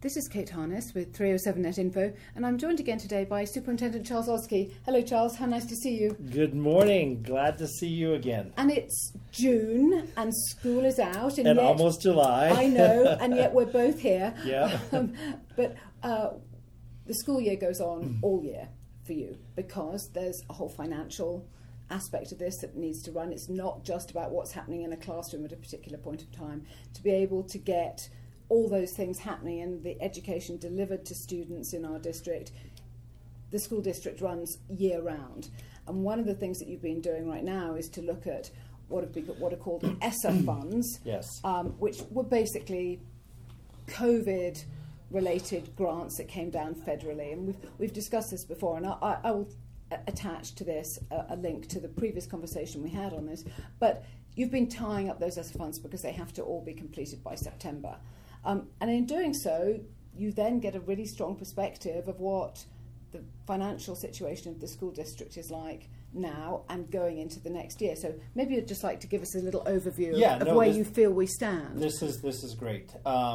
This is Kate Harness with 307 Net Info, and I'm joined again today by Superintendent Charles Oskey. Hello, Charles. How nice to see you. Good morning. Glad to see you again. And it's June, and school is out. And yet, almost July. I know, and yet we're both here. Yeah. But the school year goes on all year for you because there's a whole financial aspect of this that needs to run. It's not just about what's happening in a classroom at a particular point of time. To be able to get all those things happening and the education delivered to students in our district, the school district runs year round. And one of the things that you've been doing right now is to look at what are called ESSA funds, yes, which were basically COVID-related grants that came down federally. And we've discussed this before, and I will attach to this a link to the previous conversation we had on this. But you've been tying up those ESSA funds because they have to all be completed by September. And in doing so, you then get a really strong perspective of what the financial situation of the school district is like now and going into the next year. So maybe you'd just like to give us a little overview of where you feel we stand. This is great.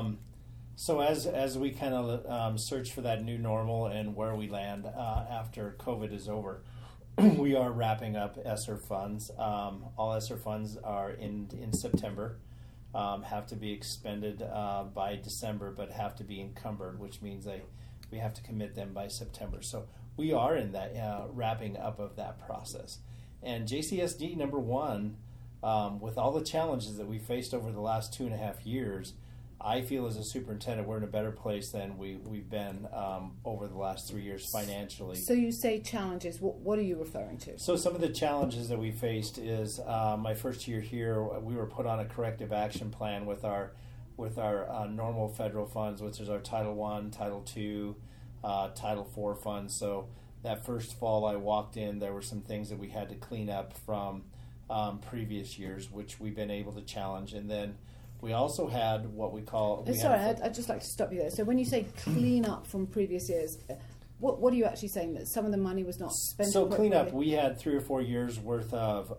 So as we kind of search for that new normal and where we land after COVID is over, we are wrapping up ESSER funds. All ESSER funds are in September. Have to be expended by December, but have to be encumbered, which means we have to commit them by September. So we are in that wrapping up of that process. And JCSD number one, with all the challenges that we faced over the last 2.5 years, I feel as a superintendent we're in a better place than we've been over the last 3 years financially. So you say challenges. What are you referring to? So some of the challenges that we faced is my first year here, we were put on a corrective action plan with our normal federal funds, which is our Title I, Title II, Title IV funds. So that first fall I walked in, there were some things that we had to clean up from previous years, which we've been able to challenge. And then we also had what we call... I'd just like to stop you there. So when you say clean up from previous years, what are you actually saying? That some of the money was not spent? So clean up, we had 3 or 4 years worth of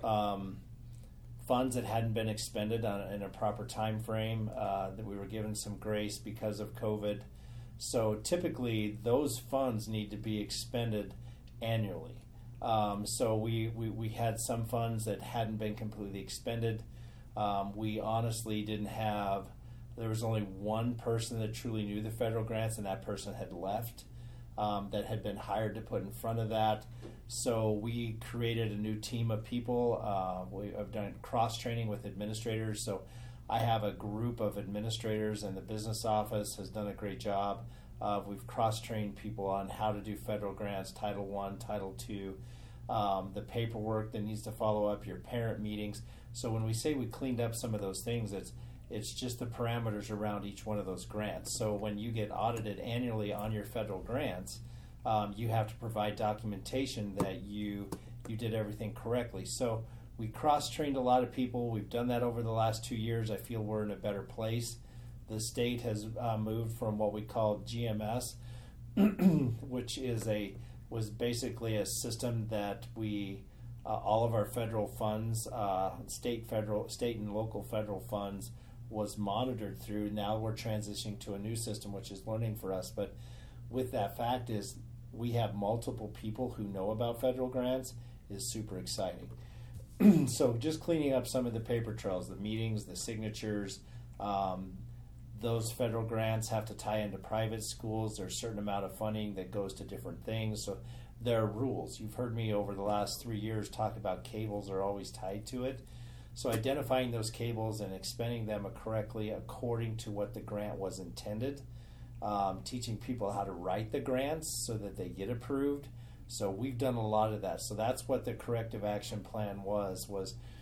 funds that hadn't been expended in a proper time frame, that we were given some grace because of COVID. So typically those funds need to be expended annually. So we had some funds that hadn't been completely expended. We honestly didn't have, there was only one person that truly knew the federal grants, and that person had left, that had been hired to put in front of that. So we created a new team of people. We have done cross-training with administrators. So I have a group of administrators, and the business office has done a great job. We've cross-trained people on how to do federal grants, Title I, Title II, the paperwork that needs to follow up, your parent meetings. So when we say we cleaned up some of those things, it's just the parameters around each one of those grants. So when you get audited annually on your federal grants, you have to provide documentation that you did everything correctly. So we cross-trained a lot of people. We've done that over the last 2 years. I feel we're in a better place. The state has moved from what we call GMS, which was basically a system that we... all of our federal funds, state and local federal funds, was monitored through. Now we're transitioning to a new system, which is learning for us. But with that fact is we have multiple people who know about federal grants is super exciting. So just cleaning up some of the paper trails, the meetings, the signatures. Those federal grants have to tie into private schools. There's a certain amount of funding that goes to different things. So there are rules. You've heard me over the last 3 years talk about cables are always tied to it. So identifying those cables and expending them correctly according to what the grant was intended. Teaching people how to write the grants so that they get approved. So we've done a lot of that. So that's what the corrective action plan was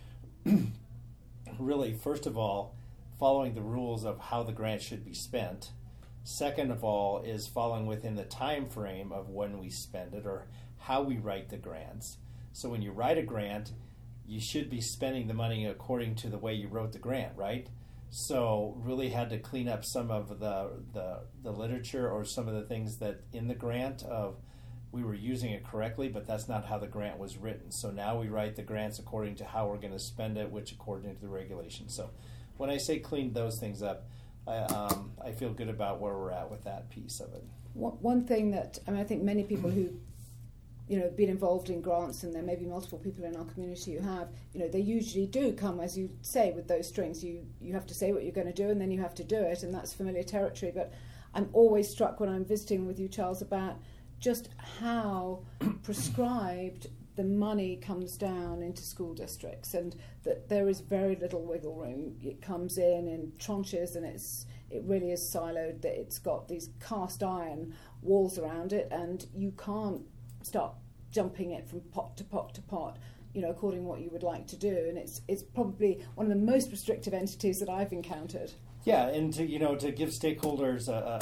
really, first of all, following the rules of how the grant should be spent. Second of all is following within the time frame of when we spend it or how we write the grants. So when you write a grant, you should be spending the money according to the way you wrote the grant, right? So really had to clean up some of the literature or some of the things that in the grant of we were using it correctly, but that's not how the grant was written. So now we write the grants according to how we're going to spend it, which according to the regulations. So when I say clean those things up, I feel good about where we're at with that piece of it. One thing that I think many people who been involved in grants, and there may be multiple people in our community who have, they usually do come, as you say, with those strings. You have to say what you're going to do, and then you have to do it, and that's familiar territory. But I'm always struck when I'm visiting with you, Charles, about just how prescribed the money comes down into school districts, and that there is very little wiggle room. It comes in tranches, and it really is siloed, that it's got these cast iron walls around it, and you can't start jumping it from pot to pot to pot, according to what you would like to do. And it's probably one of the most restrictive entities that I've encountered. Yeah, and to give stakeholders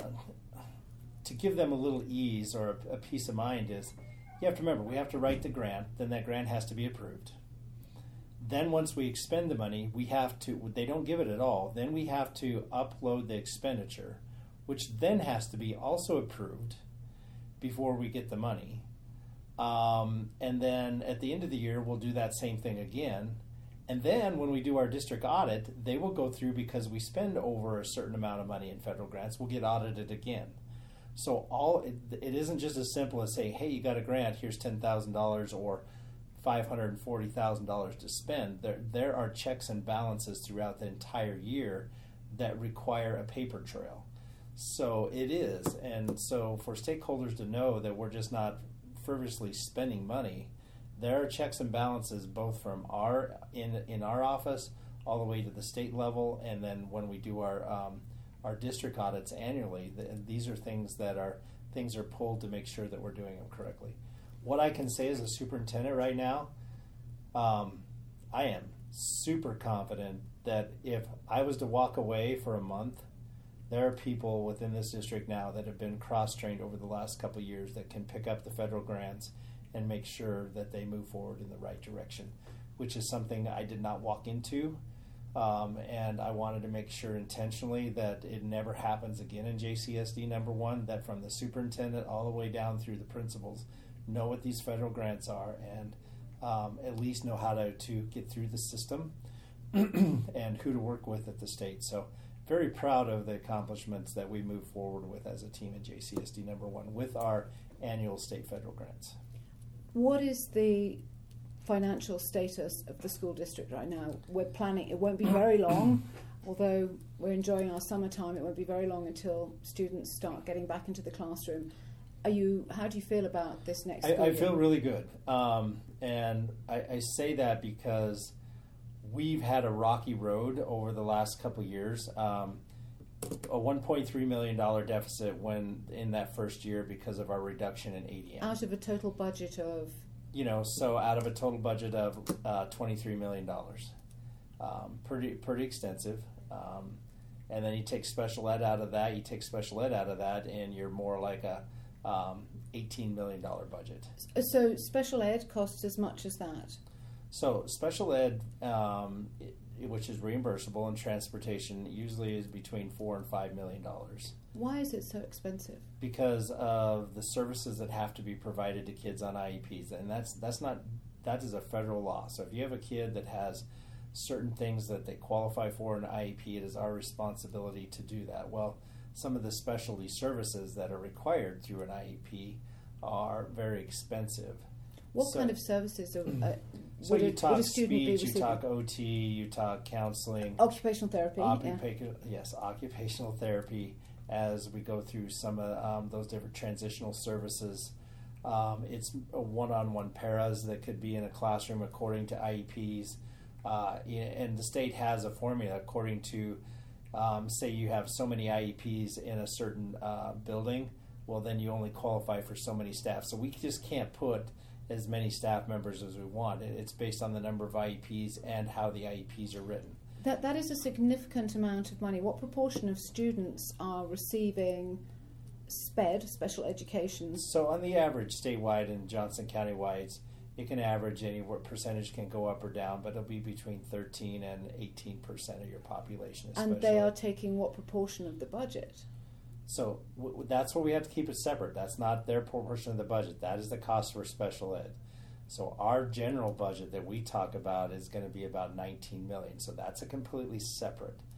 to give them a little ease or a peace of mind is, you have to remember, we have to write the grant, then that grant has to be approved. Then once we expend the money, they don't give it at all, then we have to upload the expenditure, which then has to be also approved before we get the money. And then at the end of the year, we'll do that same thing again. And then when we do our district audit, they will go through, because we spend over a certain amount of money in federal grants, we'll get audited again. So it isn't just as simple as saying, hey, you got a grant, here's $10,000 or $540,000 to spend. There are checks and balances throughout the entire year that require a paper trail. So it is. And so for stakeholders to know that we're just not frivolously spending money, there are checks and balances both from in our office all the way to the state level, and then when we do our district audits annually, these are things are pulled to make sure that we're doing them correctly. What I can say as a superintendent right now, I am super confident that if I was to walk away for a month, there are people within this district now that have been cross-trained over the last couple of years that can pick up the federal grants and make sure that they move forward in the right direction, which is something I did not walk into. And I wanted to make sure intentionally that it never happens again in JCSD. Number one, that from the superintendent all the way down through the principals know what these federal grants are, and at least know how to get through the system and who to work with at the state. So very proud of the accomplishments that we move forward with as a team at JCSD number one with our annual state federal grants. What is the financial status of the school district right now? We're planning, it won't be very long, although we're enjoying our summertime, it won't be very long until students start getting back into the classroom. How do you feel about this next school year? I feel really good. And I say that because we've had a rocky road over the last couple of years. A $1.3 million deficit in that first year because of our reduction in ADM. Out of a total budget of? So out of a total budget of $23 million. Pretty extensive. And then you take special ed out of that, and you're more like a $18 million budget. So special ed costs as much as that? So special ed, which is reimbursable, and transportation usually is between $4 and $5 million. Why is it so expensive? Because of the services that have to be provided to kids on IEPs, and that is a federal law. So if you have a kid that has certain things that they qualify for in an IEP, it is our responsibility to do that. Well, some of the specialty services that are required through an IEP are very expensive. What kind of services are? So you talk speech, you talk OT, you talk counseling. Occupational therapy. Yes, occupational therapy. As we go through some of those different transitional services, it's one-on-one paras that could be in a classroom according to IEPs. And the state has a formula according to, say you have so many IEPs in a certain building, well then you only qualify for so many staff. So we just can't put as many staff members as we want. It's based on the number of IEPs and how the IEPs are written. That is a significant amount of money. What proportion of students are receiving SPED, special education? So on the average statewide and Johnson County-wide, it can average anywhere, percentage can go up or down, but it'll be between 13 and 18% of your population. And they are taking what proportion of the budget? So that's where we have to keep it separate. That's not their portion of the budget. That is the cost for special ed. So our general budget that we talk about is going to be about $19 million. So that's a completely separate.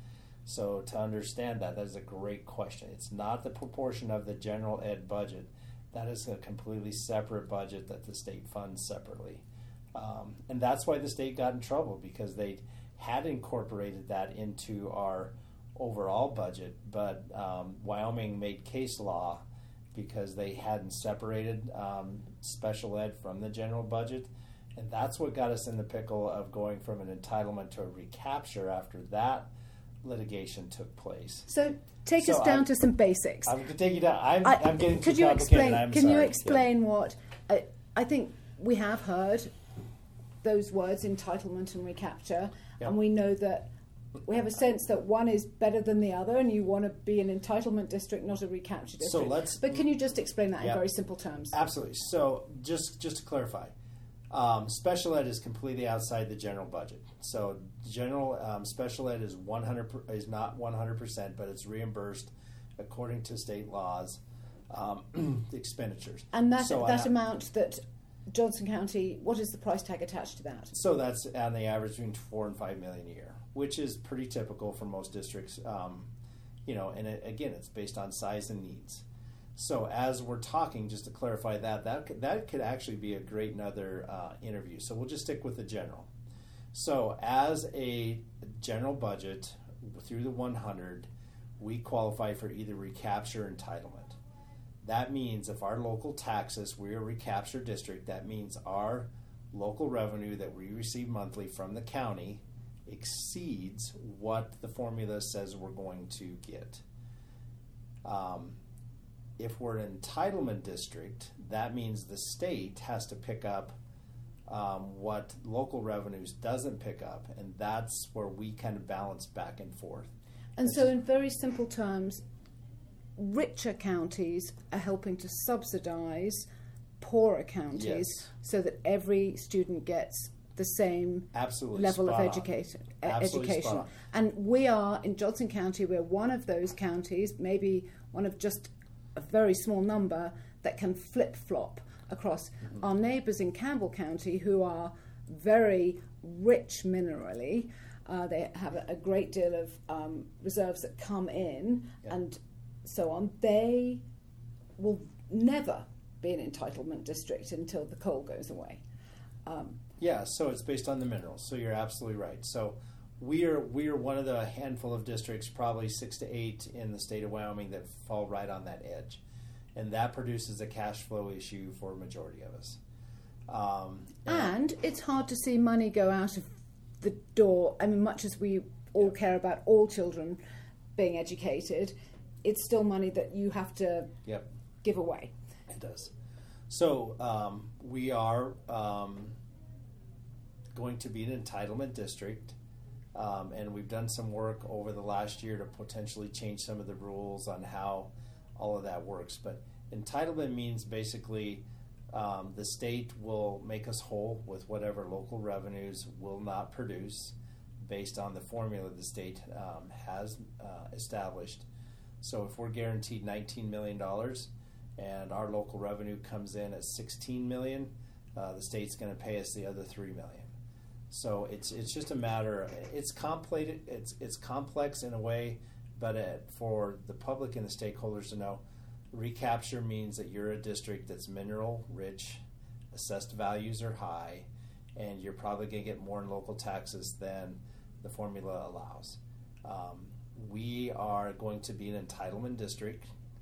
So to understand that is a great question. It's not the proportion of the general ed budget. That is a completely separate budget that the state funds separately. And that's why the state got in trouble, because they had incorporated that into our overall budget, but Wyoming made case law because they hadn't separated special ed from the general budget. And that's what got us in the pickle of going from an entitlement to a recapture after that litigation took place. So take us down to some basics. I'm going to take you down. I'm getting too could you complicated. explain? Can you explain what I think we have heard those words, entitlement and recapture, and we know that we have a sense that one is better than the other, and you want to be an entitlement district, not a recapture district. But can you just explain that in very simple terms? Absolutely. So just to clarify, special ed is completely outside the general budget. So general special ed is not 100%, but it's reimbursed according to state laws, the expenditures. And that amount that Johnson County, what is the price tag attached to that? So that's on the average between $4 and $5 million a year, which is pretty typical for most districts. And again, it's based on size and needs. So as we're talking, just to clarify that could actually be a great another interview. So we'll just stick with the general. So as a general budget through the 100, we qualify for either recapture or entitlement. That means if our local taxes, we're a recapture district, that means our local revenue that we receive monthly from the county exceeds what the formula says we're going to get. If we're an entitlement district, that means the state has to pick up what local revenues doesn't pick up, and that's where we kind of balance back and forth. And so in very simple terms, richer counties are helping to subsidize poorer counties, so that every student gets the same level of education. And we are, in Johnson County, we're one of those counties, maybe one of just a very small number, that can flip-flop across. Our neighbours in Campbell County, who are very rich minerally, they have a great deal of reserves that come in and so on. They will never be an entitlement district until the coal goes away. So it's based on the minerals. So you're absolutely right. So we are one of the handful of districts, probably 6 to 8 in the state of Wyoming, that fall right on that edge, and that produces a cash flow issue for a majority of us. And it's hard to see money go out of the door. I mean, much as we all care about all children being educated, it's still money that you have to give away. It does. So we are going to be an entitlement district, and we've done some work over the last year to potentially change some of the rules on how all of that works. But entitlement means basically the state will make us whole with whatever local revenues will not produce based on the formula the state has established. So if we're guaranteed $19 million and our local revenue comes in at $16 million, the state's going to pay us the other $3 million. So it's just a matter. It's complicated. It's complex in a way, but for the public and the stakeholders to know, recapture means that you're a district that's mineral rich, assessed values are high, and you're probably going to get more in local taxes than the formula allows. We are going to be an entitlement district,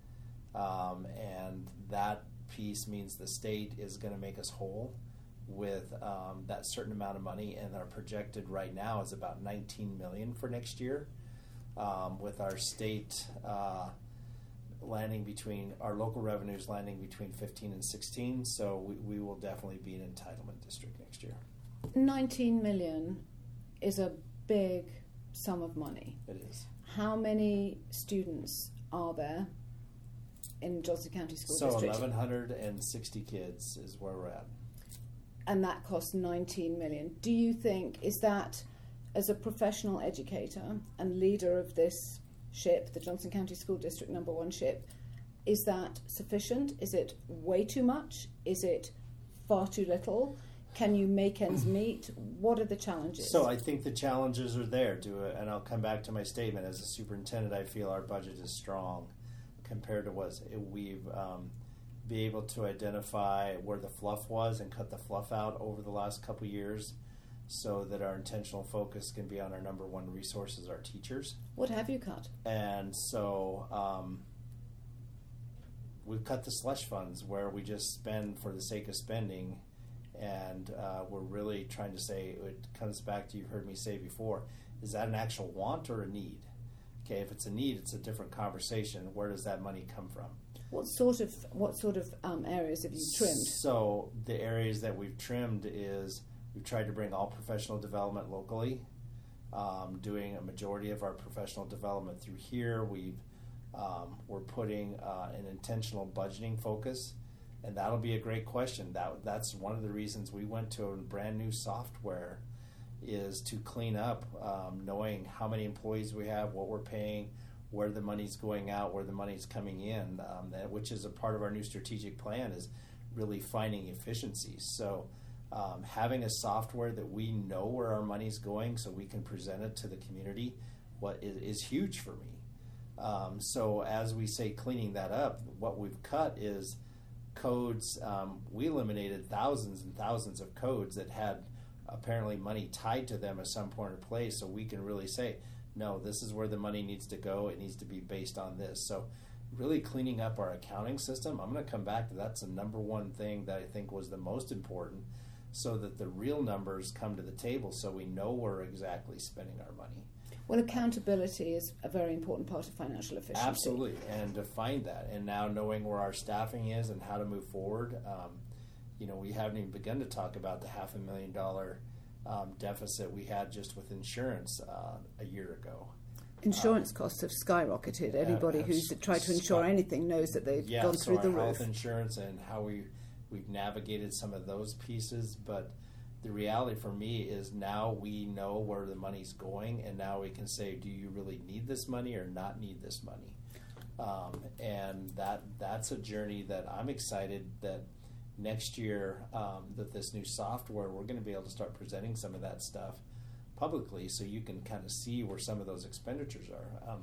and that piece means the state is going to make us whole with that certain amount of money, and our projected right now is about $19 million for next year, with our state landing between our local revenues landing between 15 and 16. So we will definitely be an entitlement district next year. 19 million is a big sum of money. It is. How many students are there in Johnson County School District? So 1,160 kids is where we're at. And that costs 19 million. Do you think, is that, as a professional educator and leader of this ship, the Johnson County School District #1 ship, is that sufficient? Is it way too much? Is it far too little? Can you make ends meet? What are the challenges? So I think the challenges are there, and I'll come back to my statement. As a superintendent, I feel our budget is strong compared to what we've be able to identify where the fluff was and cut the fluff out over the last couple of years, so that our intentional focus can be on our number one resources, our teachers. What have you cut? And so we've cut the slush funds, where we just spend for the sake of spending, and we're really trying to say, it comes back to, you've heard me say before, is that an actual want or a need? Okay, if it's a need, it's a different conversation. Where does that money come from? What sort of areas have you trimmed? So the areas that we've trimmed is we've tried to bring all professional development locally, doing a majority of our professional development through here. We're putting an intentional budgeting focus, and that'll be a great question. That's one of the reasons we went to a brand new software, is to clean up, knowing how many employees we have, what we're paying, where the money's going out, where the money's coming in, which is a part of our new strategic plan, is really finding efficiencies. So having a software that we know where our money's going so we can present it to the community is huge for me. So as we say cleaning that up, what we've cut is codes. We eliminated thousands and thousands of codes that had apparently money tied to them at some point or place, so we can really say, no, this is where the money needs to go. It needs to be based on this. So really cleaning up our accounting system, I'm going to come back to that's the number one thing that I think was the most important, so that the real numbers come to the table so we know where we're exactly spending our money. Well, accountability is a very important part of financial efficiency. Absolutely, and to find that, and now knowing where our staffing is and how to move forward. We haven't even begun to talk about the $500,000 deficit we had just with insurance a year ago. Insurance costs have skyrocketed. Anybody who's tried to insure anything knows that they've gone through the roof. Health insurance and how we've navigated some of those pieces, but the reality for me is now we know where the money's going, and now we can say, do you really need this money or not need this money? And that's a journey that I'm excited that next year, that this new software, we're going to be able to start presenting some of that stuff publicly, so you can kind of see where some of those expenditures are.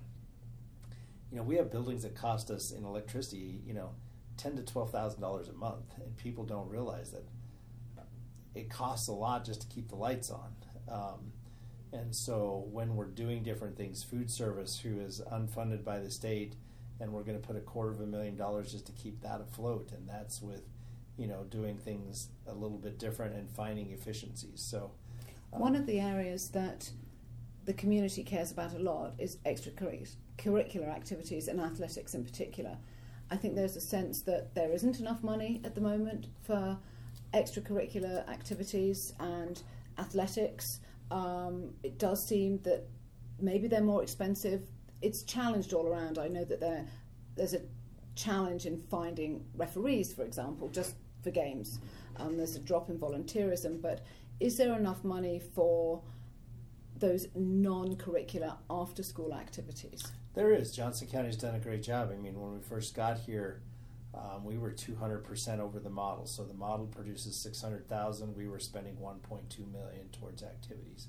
We have buildings that cost us in electricity, $10,000 to $12,000 a month, and people don't realize that it costs a lot just to keep the lights on. And so when we're doing different things, food service, who is unfunded by the state, and we're going to put $250,000 just to keep that afloat, and that's with doing things a little bit different and finding efficiencies. So one of the areas that the community cares about a lot is extracurricular activities, and athletics in particular. I think there's a sense that there isn't enough money at the moment for extracurricular activities and athletics. It does seem that maybe they're more expensive. It's challenged all around. I know that there's a challenge in finding referees, for example, just for games. There's a drop in volunteerism, but is there enough money for those non-curricular after-school activities? There is. Johnson County's done a great job. I mean, when we first got here, we were 200% over the model. So the model produces $600,000. We were spending $1.2 million towards activities.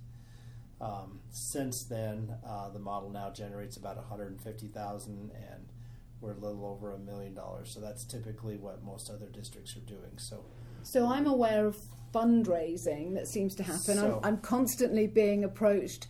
Since then, the model now generates about $150,000, and we're a little over $1 million. So that's typically what most other districts are doing. So I'm aware of fundraising that seems to happen. I'm constantly being approached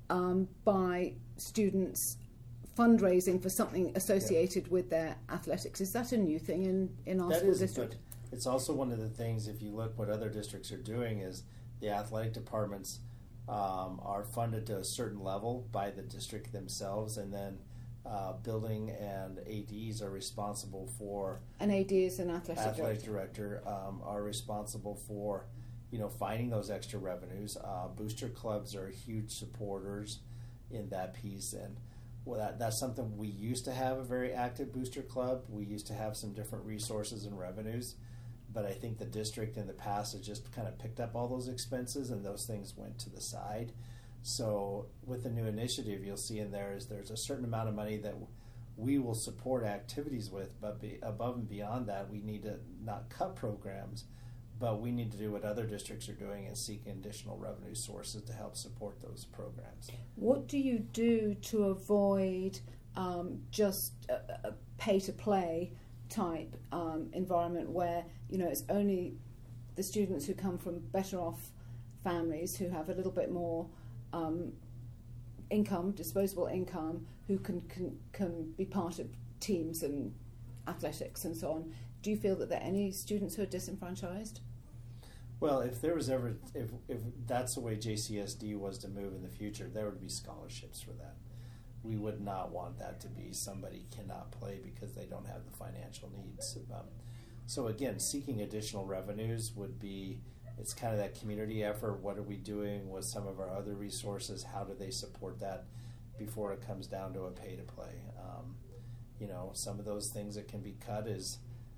by students fundraising for something associated with their athletics. Is that a new thing in our school district? But it's also one of the things, if you look what other districts are doing, is the athletic departments are funded to a certain level by the district themselves, and then building and ADs are responsible for. An AD is an athletic director are responsible for, finding those extra revenues. Booster clubs are huge supporters in that piece, and that's something we used to have, a very active booster club. We used to have some different resources and revenues, but I think the district in the past has just kind of picked up all those expenses, and those things went to the side. So with the new initiative, you'll see in there is there's a certain amount of money that we will support activities with, but above and beyond that, we need to not cut programs, But we need to do what other districts are doing and seek additional revenue sources to help support those programs. What do you do to avoid just a pay-to-play type environment where, it's only the students who come from better off families who have a little bit more income, disposable income, who can be part of teams and athletics and so on? Do you feel that there are any students who are disenfranchised? Well, if there was ever, if that's the way JCSD was to move in the future, there would be scholarships for that. We would not want that to be somebody cannot play because they don't have the financial needs. So again, seeking additional revenues would be, it's kind of that community effort. What are we doing with some of our other resources? How do they support that before it comes down to a pay to play? Some of those things that can be cut is,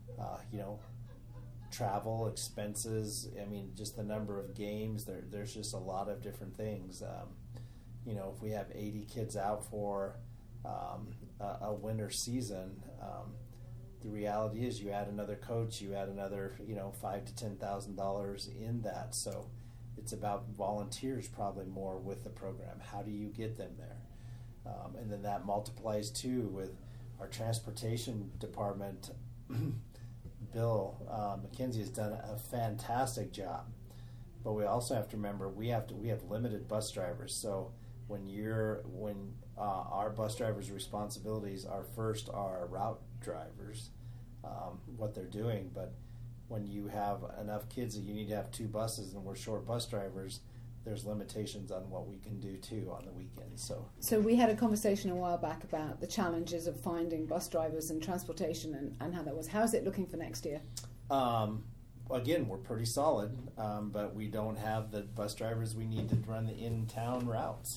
travel expenses. I mean, just the number of games. There's just a lot of different things. If we have 80 kids out for a winter season, the reality is you add another coach, you add another $5,000 to $10,000 in that. So it's about volunteers probably more with the program. How do you get them there? And then that multiplies too with our transportation department. Bill McKenzie has done a fantastic job, but we also have to remember we have limited bus drivers. So when our bus drivers' responsibilities are first our route drivers, what they're doing, but when you have enough kids that you need to have 2 buses and we're short bus drivers, there's limitations on what we can do too on the weekends. So we had a conversation a while back about the challenges of finding bus drivers and transportation and how that was. How's it looking for next year? Again, we're pretty solid, but we don't have the bus drivers we need to run the in-town routes.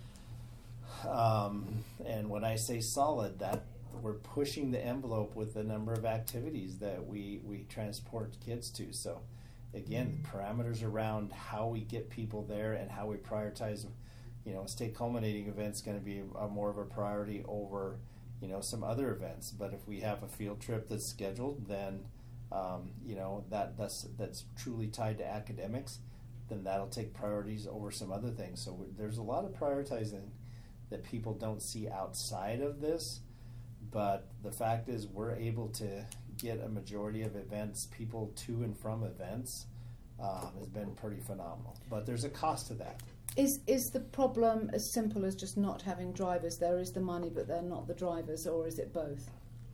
And when I say solid, that we're pushing the envelope with the number of activities that we transport kids to. So again, parameters around how we get people there and how we prioritize, state culminating events going to be more of a priority over, some other events. But if we have a field trip that's scheduled, then, that's truly tied to academics, then that'll take priorities over some other things. So there's a lot of prioritizing that people don't see outside of this. But the fact is we're able to get a majority of events, people to and from events, has been pretty phenomenal. But there's a cost to that. Is the problem as simple as just not having drivers? There is the money, but they're not the drivers, or is it both?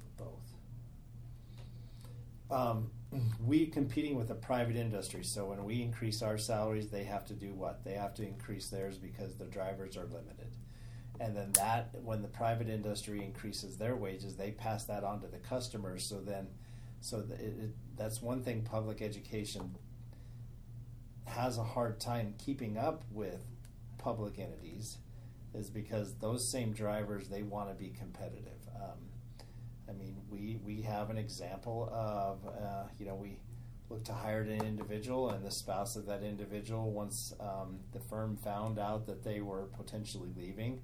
Both. We competing with a private industry, so when we increase our salaries, they have to do what? They have to increase theirs because the drivers are limited. And then when the private industry increases their wages, they pass that on to the customers. That's one thing public education has a hard time keeping up with public entities, is because those same drivers, they want to be competitive. We have an example of, we look to hire an individual, and the spouse of that individual, once the firm found out that they were potentially leaving,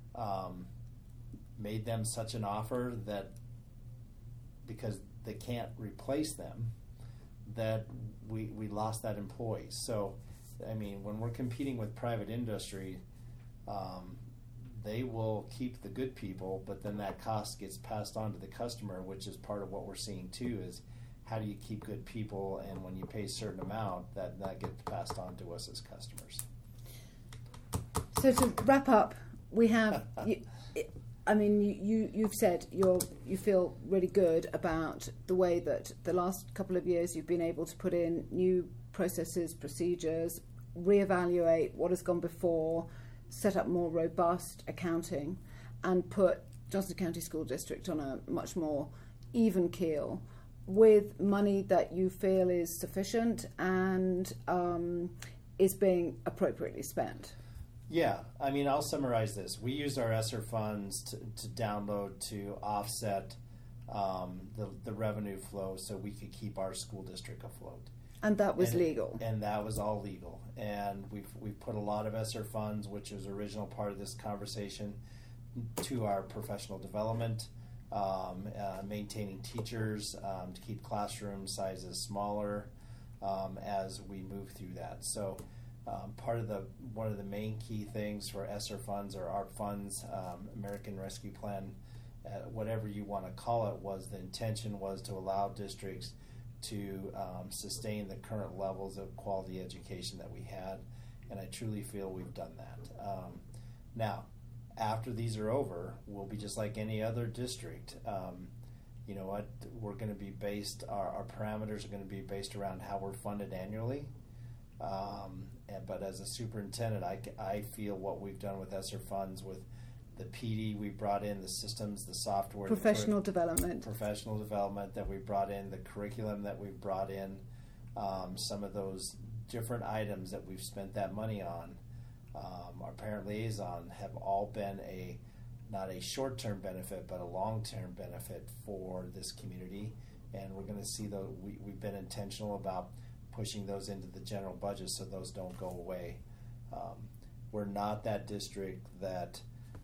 made them such an offer that because they can't replace them, that we lost that employee. So, when we're competing with private industry, they will keep the good people, but then that cost gets passed on to the customer, which is part of what we're seeing too, is how do you keep good people, and when you pay a certain amount, that gets passed on to us as customers. So to wrap up, we have, you've said you feel really good about the way that the last couple of years you've been able to put in new processes, procedures, reevaluate what has gone before, set up more robust accounting, and put Johnson County School District on a much more even keel with money that you feel is sufficient and is being appropriately spent. Yeah, I'll summarize this. We used our ESSER funds to download to offset the revenue flow so we could keep our school district afloat. And that was legal. And that was all legal. And we've put a lot of ESSER funds, which was original part of this conversation, to our professional development, maintaining teachers, to keep classroom sizes smaller, as we move through that. So one of the main key things for ESSER funds or ARP funds, American Rescue Plan, whatever you want to call it, the intention was to allow districts to sustain the current levels of quality education that we had, and I truly feel we've done that. Now, after these are over, we'll be just like any other district. You know what? We're going to be based, our parameters are going to be based around how we're funded annually. But as a superintendent, I feel what we've done with ESSER funds, with the PD we brought in, the systems, the software, professional development that we brought in, the curriculum that we've brought in, some of those different items that we've spent that money on, our parent liaison, have all been not a short-term benefit, but a long-term benefit for this community. And we're going to see we've been intentional about pushing those into the general budget so those don't go away. We're not that district that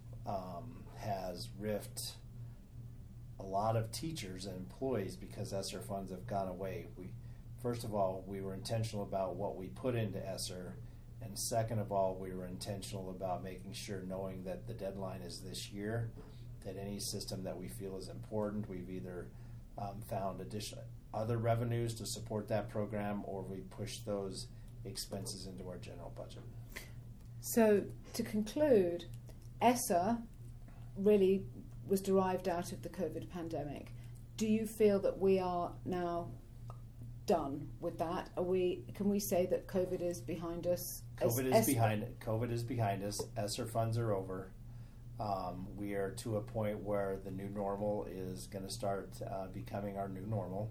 has riffed a lot of teachers and employees because ESSER funds have gone away. First of all, we were intentional about what we put into ESSER, and second of all, we were intentional about making sure, knowing that the deadline is this year, that any system that we feel is important, we've either found other revenues to support that program, or we push those expenses into our general budget. So, to conclude, ESSER really was derived out of the COVID pandemic. Do you feel that we are now done with that? Can we say that COVID is behind us? COVID is behind us. ESSER funds are over. We are to a point where the new normal is going to start becoming our new normal,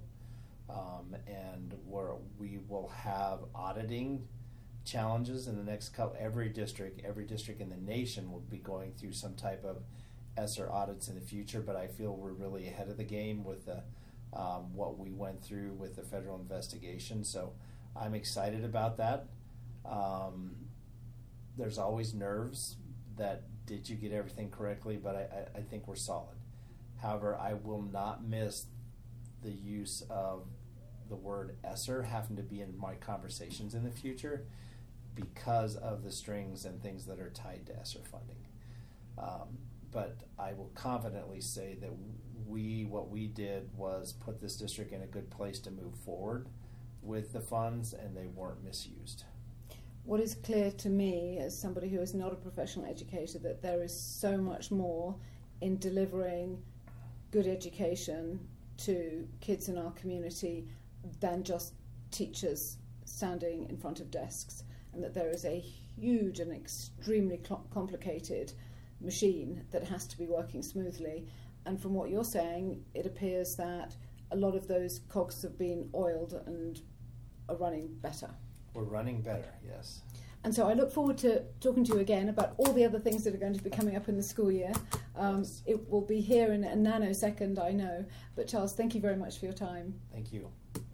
and where we will have auditing challenges in the next couple. Every district in the nation will be going through some type of ESSER audits in the future. But I feel we're really ahead of the game with what we went through with the federal investigation. So I'm excited about that. There's always nerves that did you get everything correctly, but I think we're solid. However, I will not miss the use of the word ESSER having to be in my conversations in the future because of the strings and things that are tied to ESSER funding. But I will confidently say that what we did was put this district in a good place to move forward with the funds, and they weren't misused. What is clear to me, as somebody who is not a professional educator, that there is so much more in delivering good education to kids in our community than just teachers standing in front of desks, and that there is a huge and extremely complicated machine that has to be working smoothly. And from what you're saying, it appears that a lot of those cogs have been oiled and are running better. We're running better, yes. And so I look forward to talking to you again about all the other things that are going to be coming up in the school year. Yes. It will be here in a nanosecond, I know. But Charles, thank you very much for your time. Thank you.